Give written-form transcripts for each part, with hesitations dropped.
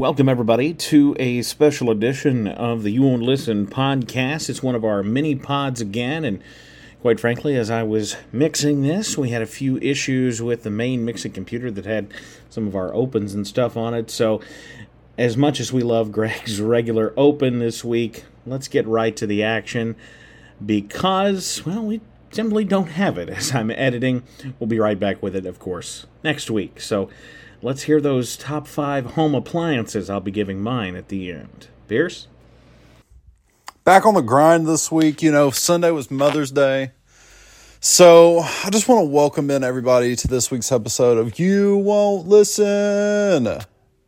Welcome, everybody, to a special edition of the You Won't Listen podcast. It's one of our mini pods again, and quite frankly, as I was mixing this, we had a few issues with the main mixing computer that had some of our opens and stuff on it. So, as much as we love Greg's regular open this week, let's get right to the action because, well, we simply don't have it as I'm editing. We'll be right back with it, of course, next week. So, let's hear those top 5 home appliances. I'll be giving mine at the end. Pierce? Back on the grind this week. Sunday was Mother's Day. So I just want to welcome in everybody to this week's episode of You Won't Listen. And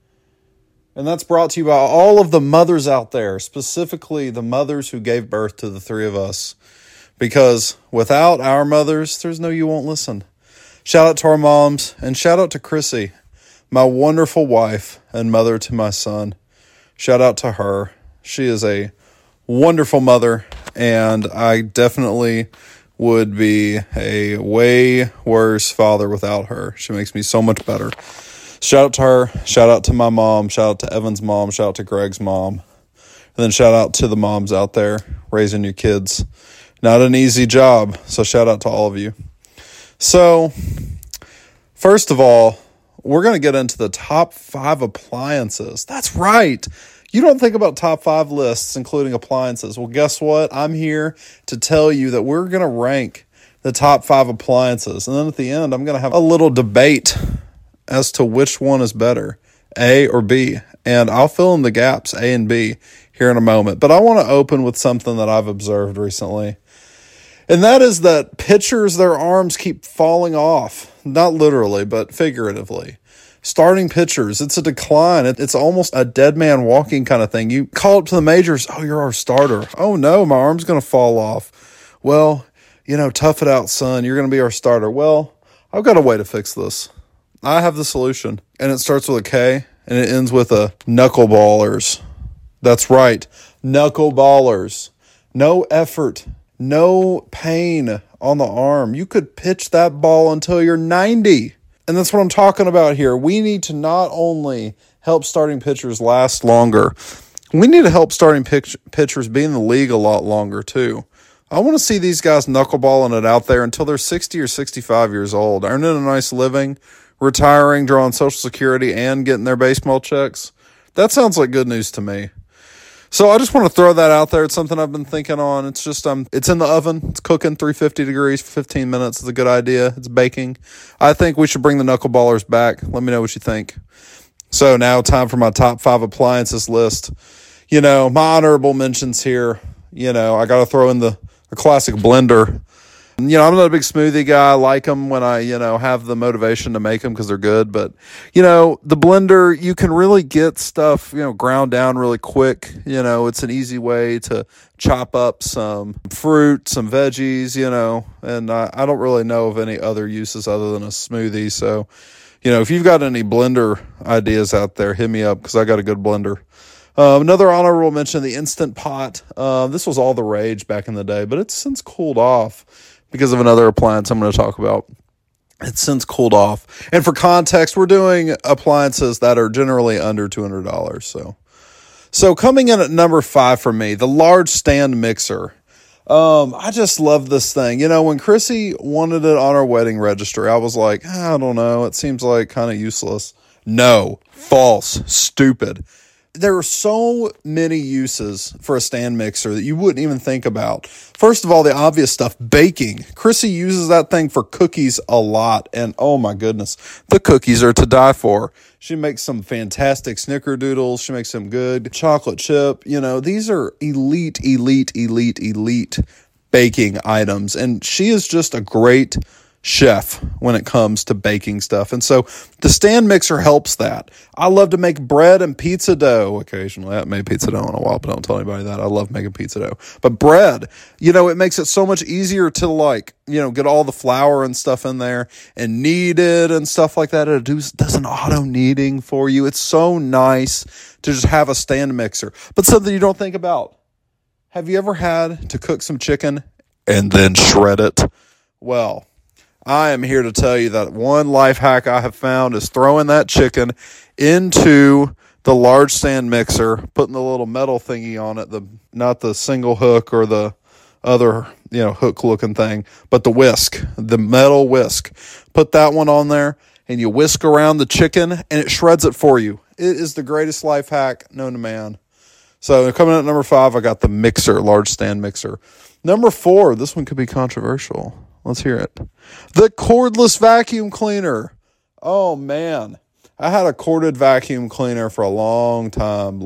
that's brought to you by all of the mothers out there, specifically the mothers who gave birth to the three of us. Because without our mothers, there's no You Won't Listen. Shout out to our moms and shout out to Chrissy, my wonderful wife and mother to my son. Shout out to her. She is a wonderful mother, and I definitely would be a way worse father without her. She makes me so much better. Shout out to her. Shout out to my mom. Shout out to Evan's mom. Shout out to Greg's mom. And then shout out to the moms out there raising your kids. Not an easy job, so shout out to all of you. So, first of all, we're going to get into the top 5 appliances. That's right. You don't think about top 5 lists, including appliances. Well, guess what? I'm here to tell you that we're going to rank the top 5 appliances. And then at the end, I'm going to have a little debate as to which one is better, A or B. And I'll fill in the gaps, A and B, here in a moment. But I want to open with something that I've observed recently. And that is that pitchers, their arms keep falling off. Not literally, but figuratively. Starting pitchers, it's a decline. It's almost a dead man walking kind of thing. You call up to the majors, oh, you're our starter. Oh, no, my arm's going to fall off. Well, tough it out, son. You're going to be our starter. Well, I've got a way to fix this. I have the solution. And it starts with a K, and it ends with a knuckleballers. That's right, knuckleballers. No effort. No pain on the arm. You could pitch that ball until you're 90. And that's what I'm talking about here. We need to not only help starting pitchers last longer, we need to help starting pitchers be in the league a lot longer too. I want to see these guys knuckleballing it out there until they're 60 or 65 years old, earning a nice living, retiring, drawing Social Security, and getting their baseball checks. That sounds like good news to me. So I just want to throw that out there. It's something I've been thinking on. It's just, it's in the oven. It's cooking 350 degrees for 15 minutes. It's a good idea. It's baking. I think we should bring the knuckleballers back. Let me know what you think. So now time for my top 5 appliances list. My honorable mentions here. I got to throw in the classic blender. I'm not a big smoothie guy. I like them when I, have the motivation to make them because they're good. But, the blender, you can really get stuff, ground down really quick. It's an easy way to chop up some fruit, some veggies, and I don't really know of any other uses other than a smoothie. So, if you've got any blender ideas out there, hit me up because I got a good blender. Another honorable mention, the Instant Pot. This was all the rage back in the day, but it's since cooled off because of another appliance I'm going to talk about. It's since cooled off. And for context, we're doing appliances that are generally under $200. So coming in at number 5 for me, the large stand mixer. I just love this thing. When Chrissy wanted it on our wedding register, I was like, I don't know. It seems like kind of useless. No, false, stupid. There are so many uses for a stand mixer that you wouldn't even think about. First of all, the obvious stuff, baking. Chrissy uses that thing for cookies a lot, and oh my goodness, the cookies are to die for. She makes some fantastic snickerdoodles. She makes some good chocolate chip. These are elite baking items, and she is just a great chef when it comes to baking stuff. And so the stand mixer helps that. I love to make bread and pizza dough occasionally. I haven't made pizza dough in a while, but don't tell anybody that. I love making pizza dough. But bread, it makes it so much easier to get all the flour and stuff in there and knead it and stuff like that. It does an auto kneading for you. It's so nice to just have a stand mixer. But something you don't think about. Have you ever had to cook some chicken and then shred it? Well, I am here to tell you that one life hack I have found is throwing that chicken into the large stand mixer, putting the little metal thingy on it, not the single hook or the other, hook looking thing, but the whisk, the metal whisk. Put that one on there and you whisk around the chicken and it shreds it for you. It is the greatest life hack known to man. So coming in at number 5, I got the mixer, large stand mixer. Number 4, this one could be controversial. Let's hear it. The cordless vacuum cleaner. Oh man, I had a corded vacuum cleaner for a long time.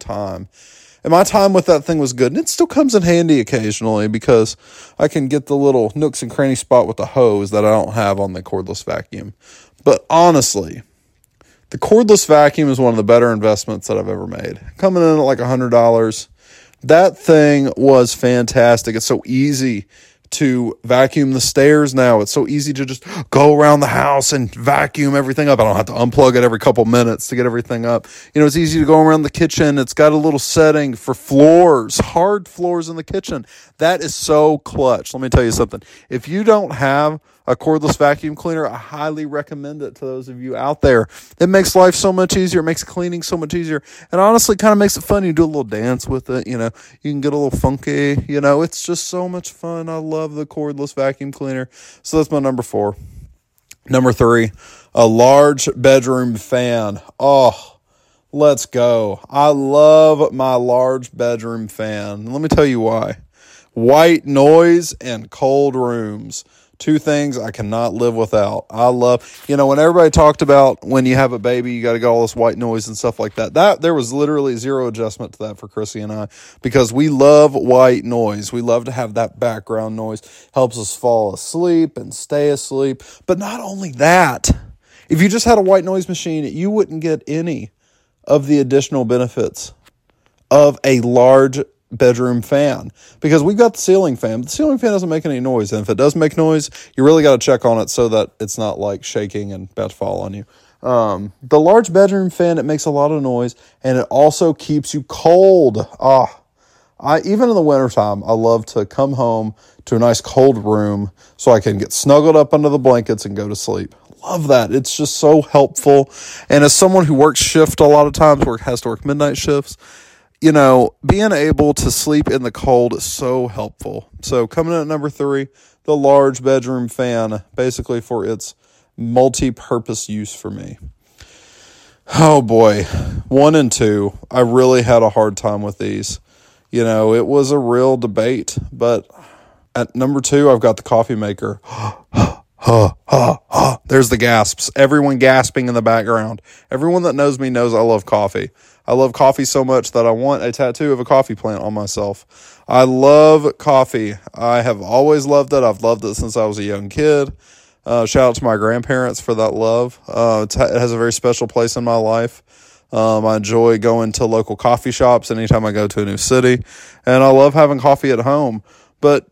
And my time with that thing was good. And it still comes in handy occasionally because I can get the little nooks and cranny spot with the hose that I don't have on the cordless vacuum. But honestly, the cordless vacuum is one of the better investments that I've ever made. Coming in at like $100. That thing was fantastic. It's so easy to vacuum the stairs now. It's so easy to just go around the house and vacuum everything up. I don't have to unplug it every couple minutes to get everything up. It's easy to go around the kitchen. It's got a little setting for floors, hard floors in the kitchen. That is so clutch. Let me tell you something. If you don't have a cordless vacuum cleaner, I highly recommend it to those of you out there. It makes life so much easier. It makes cleaning so much easier. And honestly, kind of makes it fun. You do a little dance with it. You can get a little funky. It's just so much fun. I love the cordless vacuum cleaner. So that's my number 4. Number 3, a large bedroom fan. Oh, let's go. I love my large bedroom fan. Let me tell you why. White noise and cold rooms. 2 things I cannot live without. I love, when everybody talked about when you have a baby, you got to get all this white noise and stuff like that. There was literally zero adjustment to that for Chrissy and I, because we love white noise. We love to have that background noise. Helps us fall asleep and stay asleep. But not only that, if you just had a white noise machine, you wouldn't get any of the additional benefits of a large bedroom fan, because we've got the ceiling fan. The ceiling fan doesn't make any noise, and if it does make noise, you really got to check on it so that it's not like shaking and about to fall on you. The large bedroom fan, it makes a lot of noise, and it also keeps you cold. Even in the wintertime, I love to come home to a nice cold room so I can get snuggled up under the blankets and go to sleep. Love that. It's just so helpful. And as someone who works shift a lot of times, has to work midnight shifts, being able to sleep in the cold is so helpful. So coming in at number 3, the large bedroom fan, basically for its multi-purpose use for me. Oh boy, 1 and 2, I really had a hard time with these. It was a real debate, but at number 2, I've got the coffee maker. There's the gasps. Everyone gasping in the background. Everyone that knows me knows I love coffee. I love coffee so much that I want a tattoo of a coffee plant on myself. I love coffee. I have always loved it. I've loved it since I was a young kid. Shout out to my grandparents for that love. It has a very special place in my life. I enjoy going to local coffee shops anytime I go to a new city. And I love having coffee at home. But,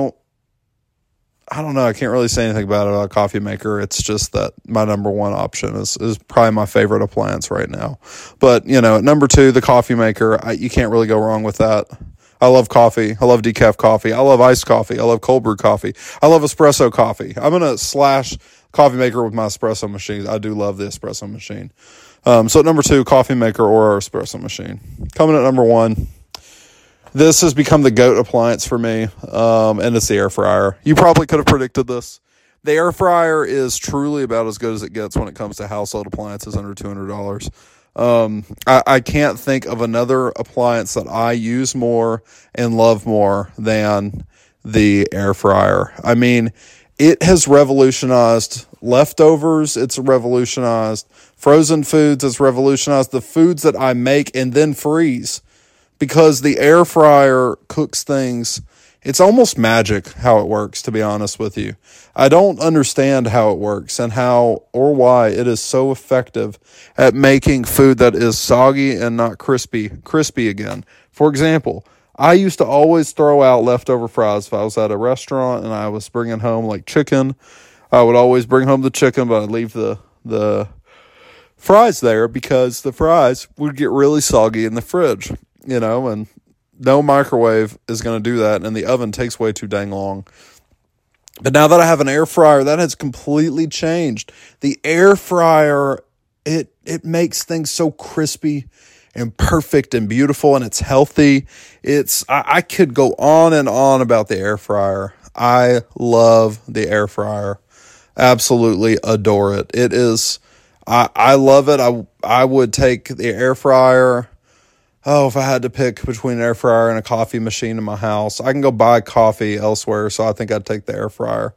I don't know. I can't really say anything about a coffee maker. It's just that my number 1 option is probably my favorite appliance right now. But, at number 2, the coffee maker, you can't really go wrong with that. I love coffee. I love decaf coffee. I love iced coffee. I love cold brew coffee. I love espresso coffee. I'm going to slash coffee maker with my espresso machine. I do love the espresso machine. So at number 2, coffee maker or espresso machine. Coming at number 1. This has become the GOAT appliance for me, and it's the air fryer. You probably could have predicted this. The air fryer is truly about as good as it gets when it comes to household appliances under $200. I can't think of another appliance that I use more and love more than the air fryer. I mean, it has revolutionized leftovers. It's revolutionized frozen foods. It's revolutionized the foods that I make and then freeze. Because the air fryer cooks things, it's almost magic how it works, to be honest with you. I don't understand how it works and how or why it is so effective at making food that is soggy and not crispy again. For example, I used to always throw out leftover fries if I was at a restaurant and I was bringing home like chicken. I would always bring home the chicken, but I'd leave the fries there because the fries would get really soggy in the fridge. And no microwave is going to do that, and the oven takes way too dang long. But now that I have an air fryer, that has completely changed. The air fryer it makes things so crispy and perfect and beautiful, and it's healthy. I could go on and on about the air fryer. I love the air fryer. Absolutely adore it. It is, I love it. I would take the air fryer. Oh, if I had to pick between an air fryer and a coffee machine in my house, I can go buy coffee elsewhere, so I think I'd take the air fryer.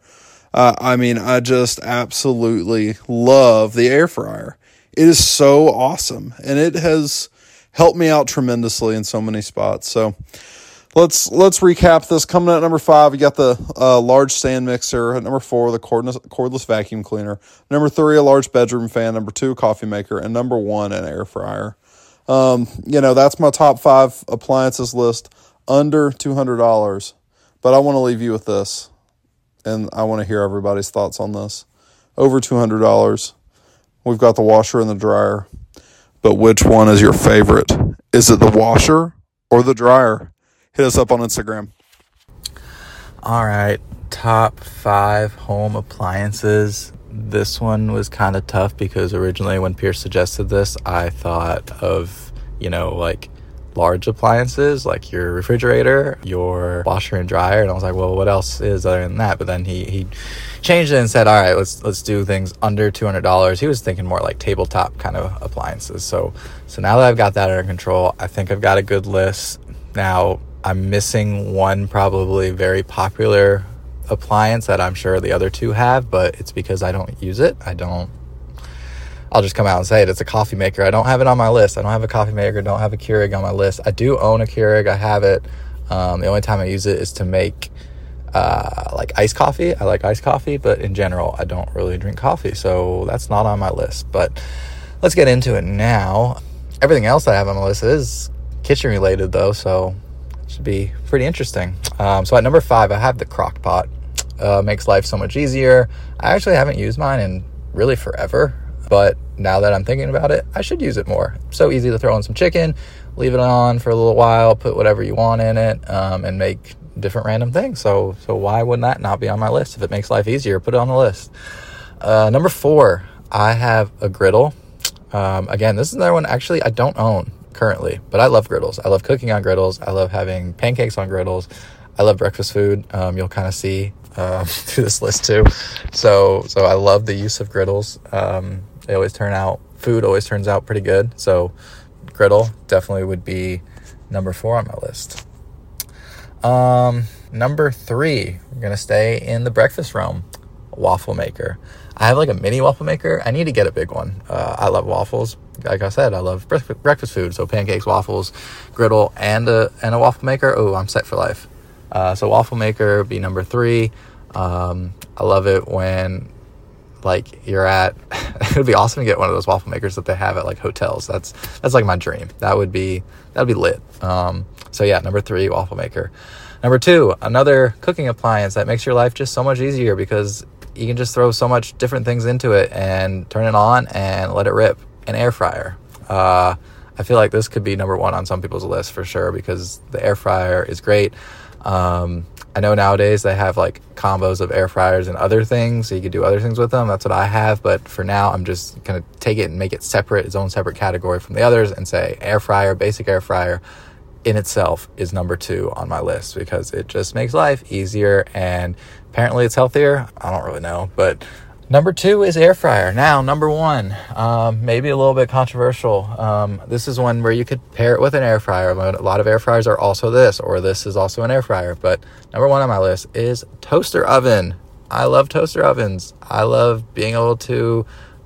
I just absolutely love the air fryer. It is so awesome, and it has helped me out tremendously in so many spots. So let's recap this. Coming at number 5, you got the large stand mixer. At number 4, the cordless vacuum cleaner. Number 3, a large bedroom fan. Number 2, coffee maker. And number 1, an air fryer. That's my top 5 appliances list under $200. But I want to leave you with this, and I want to hear everybody's thoughts on this. Over $200, we've got the washer and the dryer. But which one is your favorite? Is it the washer or the dryer? Hit us up on Instagram. All right, top 5 home appliances. This one was kind of tough because originally when Pierce suggested this, I thought of, like large appliances like your refrigerator, your washer and dryer, and I was like, well, what else is other than that? But then he changed it and said, all right, let's do things under $200. He was thinking more like tabletop kind of appliances. So now that I've got that under control, I think I've got a good list. Now I'm missing one probably very popular appliance that I'm sure the other 2 have, but it's because I don't use it. I'll just come out and say it. It's a coffee maker. I don't have it on my list. I don't have a coffee maker. Don't have a Keurig on my list. I do own a Keurig. I have it. The only time I use it is to make like iced coffee. I like iced coffee, but in general, I don't really drink coffee. So that's not on my list. But let's get into it now. Everything else that I have on the list is kitchen related though, so it should be pretty interesting. So at number 5, I have the crock pot. Makes life so much easier. I actually haven't used mine in really forever, but now that I'm thinking about it, I should use it more. So easy to throw in some chicken, leave it on for a little while, put whatever you want in it, and make different random things. So why wouldn't that not be on my list? If it makes life easier, put it on the list. Number 4, I have a griddle. Again, this is another one actually I don't own currently, but I love griddles. I love cooking on griddles. I love having pancakes on griddles. I love breakfast food. You'll kind of see through this list too. So I love the use of griddles. Food always turns out pretty good. So griddle definitely would be number 4 on my list. Number 3, we're going to stay in the breakfast realm. Waffle maker. I have like a mini waffle maker. I need to get a big one. I love waffles. Like I said, I love breakfast food. So pancakes, waffles, griddle, and a waffle maker. Oh, I'm set for life. So waffle maker would be number 3. I love it when like you're at, it would be awesome to get one of those waffle makers that they have at like hotels. That's like my dream. That'd be lit. So yeah, number 3, waffle maker. Number 2, another cooking appliance that makes your life just so much easier because you can just throw so much different things into it and turn it on and let it rip. An air fryer. I feel like this could be number 1 on some people's list for sure because the air fryer is great. I know nowadays they have like combos of air fryers and other things, so you could do other things with them. That's what I have, but for now I'm just going to take it and make it separate, its own separate category from the others, and say air fryer, basic air fryer in itself is number 2 on my list because it just makes life easier and apparently it's healthier. I don't really know, but number 2 is air fryer. Now, number 1, maybe a little bit controversial. This is one where you could pair it with an air fryer. A lot of air fryers are also this, or this is also an air fryer. But number 1 on my list is toaster oven. I love toaster ovens. I love being able to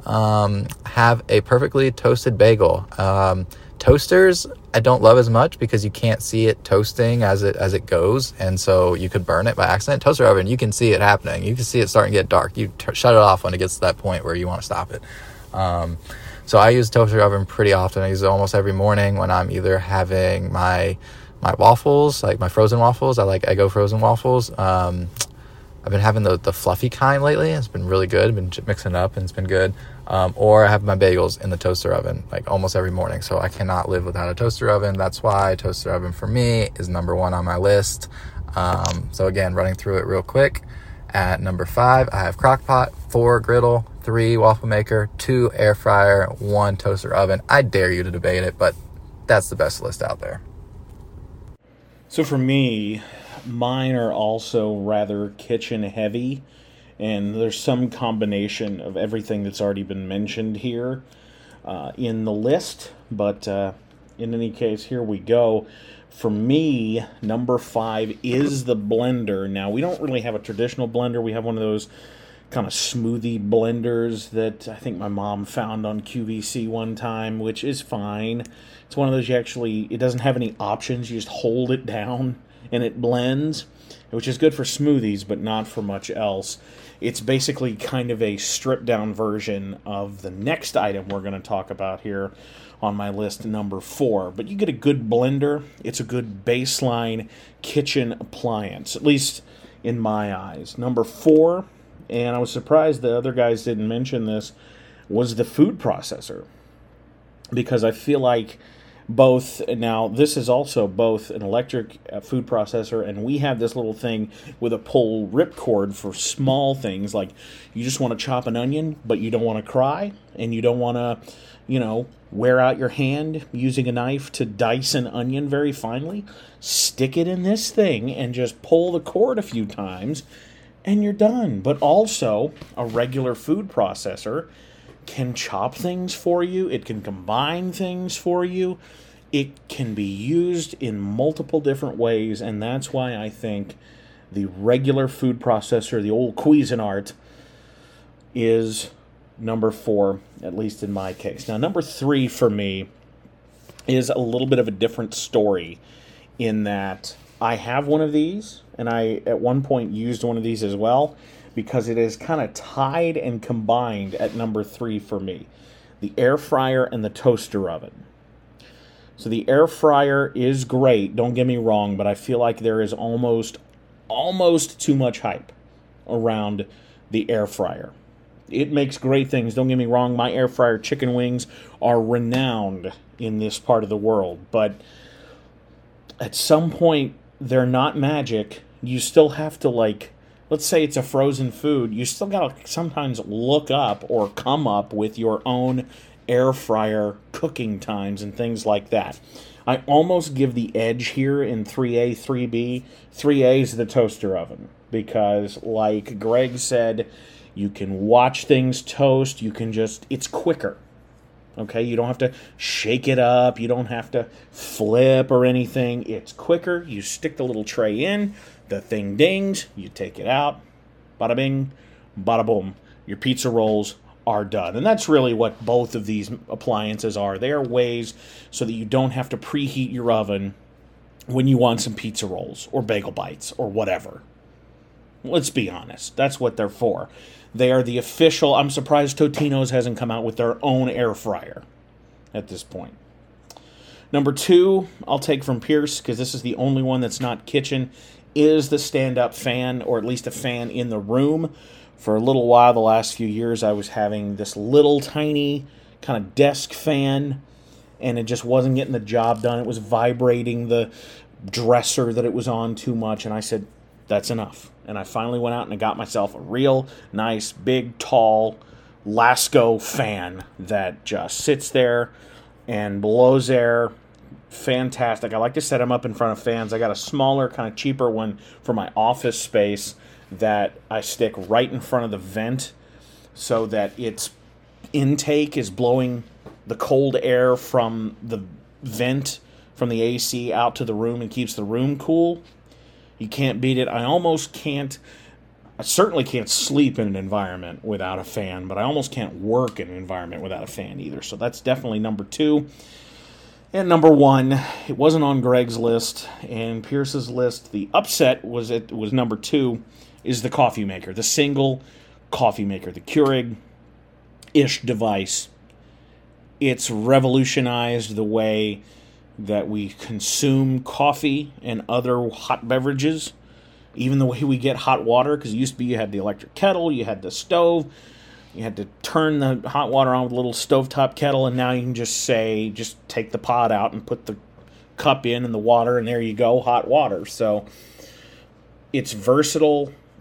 have a perfectly toasted bagel. Toasters, I don't love as much because you can't see it toasting as it goes, and so you could burn it by accident. Toaster oven, you can see it happening. You can see it starting to get dark. You shut it off when it gets to that point where you want to stop it. So I use toaster oven pretty often. I use it almost every morning when I'm either having my waffles, like my frozen waffles. I like Eggo frozen waffles. I've been having the fluffy kind lately. It's been really good. I've been mixing it up and it's been good. Or I have my bagels in the toaster oven like almost every morning. So I cannot live without a toaster oven. That's why toaster oven for me is number 1 on my list. So again, running through it real quick. At number 5, I have crock pot. 4, griddle. 3 waffle maker, 2 air fryer, 1 toaster oven. I dare you to debate it, but that's the best list out there. So for me, mine are also rather kitchen heavy, and there's some combination of everything that's already been mentioned here in the list, but in any case, here we go. For me, number 5 is the blender. Now, we don't really have a traditional blender. We have one of those kind of smoothie blenders that I think my mom found on QVC one time, which is fine. It's one of those it doesn't have any options. You just hold it down and it blends, which is good for smoothies, but not for much else. It's basically kind of a stripped down version of the next item we're going to talk about here on my list, number 4. But you get a good blender. It's a good baseline kitchen appliance, at least in my eyes. Number 4, and I was surprised the other guys didn't mention this, was the food processor. Because I feel like now this is also both an electric food processor, and we have this little thing with a pull ripcord for small things, like you just want to chop an onion, but you don't want to cry, and you don't want to, wear out your hand using a knife to dice an onion very finely. Stick it in this thing and just pull the cord a few times, and you're done. But also, a regular food processor can chop things for you. It can combine things for you. It can be used in multiple different ways, and that's why I think the regular food processor, the old Cuisinart, is number 4, at least in my case. Now, number 3 for me is a little bit of a different story in that I have one of these, and I at one point used one of these as well, because it is kind of tied and combined at number 3 for me. The air fryer and the toaster oven. So the air fryer is great, don't get me wrong, but I feel like there is almost too much hype around the air fryer. It makes great things, don't get me wrong. My air fryer chicken wings are renowned in this part of the world, but at some point, they're not magic. You still have to, let's say it's a frozen food, you still gotta sometimes look up or come up with your own air fryer cooking times and things like that. I almost give the edge here in 3A, 3B. 3A is the toaster oven, because like Greg said, you can watch things toast, it's quicker. Okay, you don't have to shake it up, you don't have to flip or anything. It's quicker. You stick the little tray in, the thing dings, you take it out, bada bing, bada boom. Your pizza rolls are done. And that's really what both of these appliances are. They are ways so that you don't have to preheat your oven when you want some pizza rolls or bagel bites or whatever. Let's be honest. That's what they're for. They are the official. I'm surprised Totino's hasn't come out with their own air fryer at this point. Number 2, I'll take from Pierce, because this is the only one that's not kitchen, is the stand-up fan, or at least a fan in the room. For a little while, the last few years, I was having this little tiny kind of desk fan, and it just wasn't getting the job done. It was vibrating the dresser that it was on too much, and I said, that's enough. And I finally went out and I got myself a real nice, big, tall Lasco fan that just sits there and blows air. Fantastic. I like to set them up in front of fans. I got a smaller, kind of cheaper one for my office space that I stick right in front of the vent so that its intake is blowing the cold air from the vent from the AC out to the room and keeps the room cool. You can't beat it. I certainly can't sleep in an environment without a fan, but I almost can't work in an environment without a fan either. So that's definitely number 2. And number 1, it wasn't on Greg's list and Pierce's list. The upset was number 2, is the coffee maker, the single coffee maker, the Keurig-ish device. It's revolutionized the way that we consume coffee and other hot beverages, even the way we get hot water, because it used to be you had the electric kettle, you had the stove, you had to turn the hot water on with a little stovetop kettle, and now you can just take the pot out and put the cup in and the water, and there you go, hot water. So it's versatile,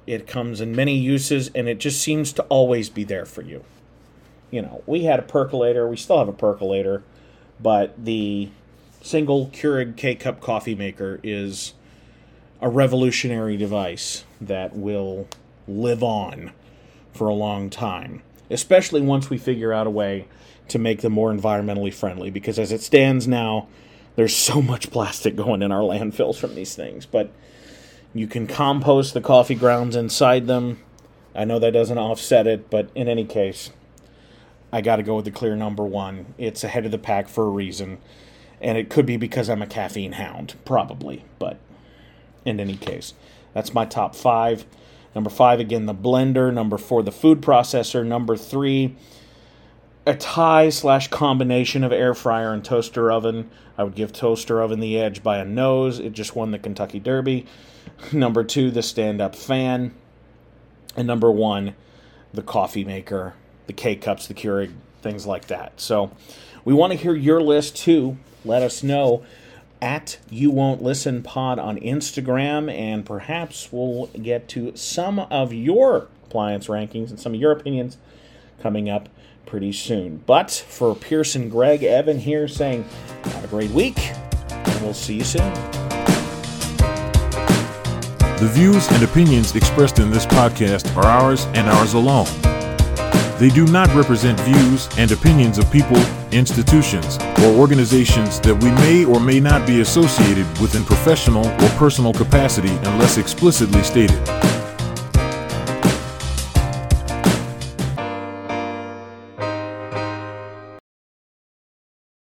It comes in many uses, and it just seems to always be there for you. You know, we had a percolator. We still have a percolator, but the single Keurig K-Cup coffee maker is a revolutionary device that will live on for a long time, especially once we figure out a way to make them more environmentally friendly, because as it stands now, there's so much plastic going in our landfills from these things. But you can compost the coffee grounds inside them. I know that doesn't offset it, but in any case, I got to go with the clear number one. It's ahead of the pack for a reason, and it could be because I'm a caffeine hound, probably, but in any case, that's my top 5. Number 5, again, the blender. Number 4, the food processor. Number 3, a tie/combination of air fryer and toaster oven. I would give toaster oven the edge by a nose. It just won the Kentucky Derby. Number 2, the stand-up fan. And number 1, the coffee maker, the K-Cups, the Keurig, things like that. So we want to hear your list too. Let us know at You Won't Listen Pod on Instagram, and perhaps we'll get to some of your appliance rankings and some of your opinions coming up pretty soon. But for Pearson, Greg, Evan here saying have a great week, and we'll see you soon. The views and opinions expressed in this podcast are ours and ours alone. They do not represent views and opinions of people, institutions, or organizations that we may or may not be associated with in professional or personal capacity unless explicitly stated.